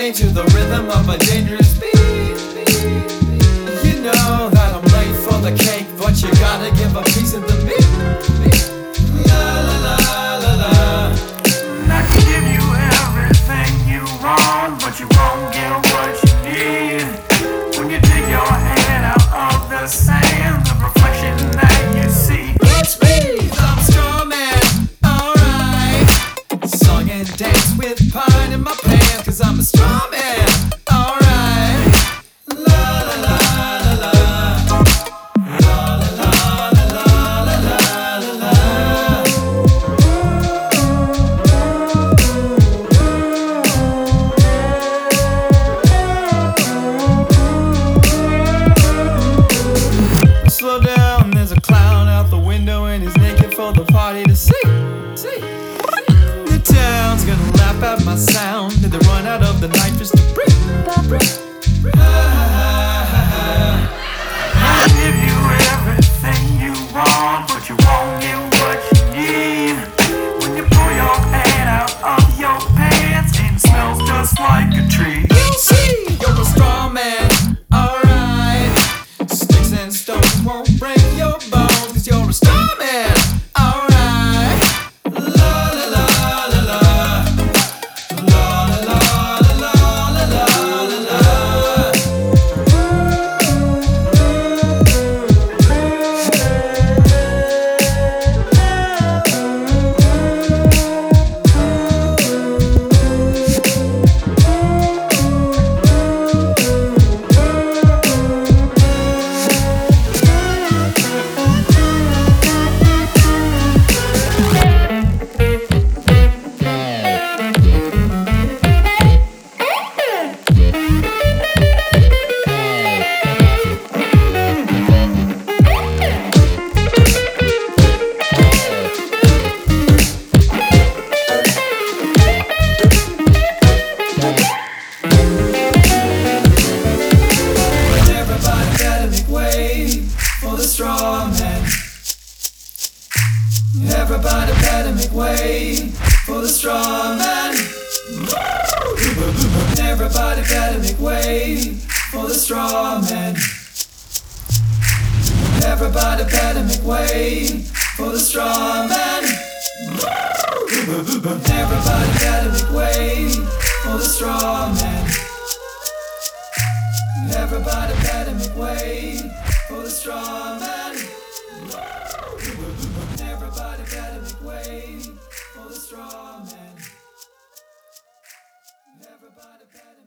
me to the rhythm of a dangerous beat. You know that I'm late for the cake, but you gotta give a piece of the meat. La la la la la. I can give you everything you want, but you won't get what you need. When you dig your head out of the sand, the reflection that you see, It's me, I'm a straw man, alright. Song and dance with pine in my pants, 'cause I'm a straw man, alright. La la la la la. La la la la la la la la. Slow down, there's a clown out the window and he's naked for the party to see. The town's gonna laugh at my sound, and they run out of the night just to breathe. I can give you everything you want, but you won't get what you need. When you pull your head out of your pants and it smells just like a tree. You'll see, you're a straw man, alright. Sticks and stones won't break your bones, 'cause you're a straw man, alright. La la la la la. La la la la la la la la. Everybody better make way for the straw man. Everybody better make way for the straw man. Everybody better make way for the straw man. Everybody better make way for the straw man. Everybody better make way for the straw man. Everybody better make way for the straw man. Everybody better make way for the straw man. Everybody better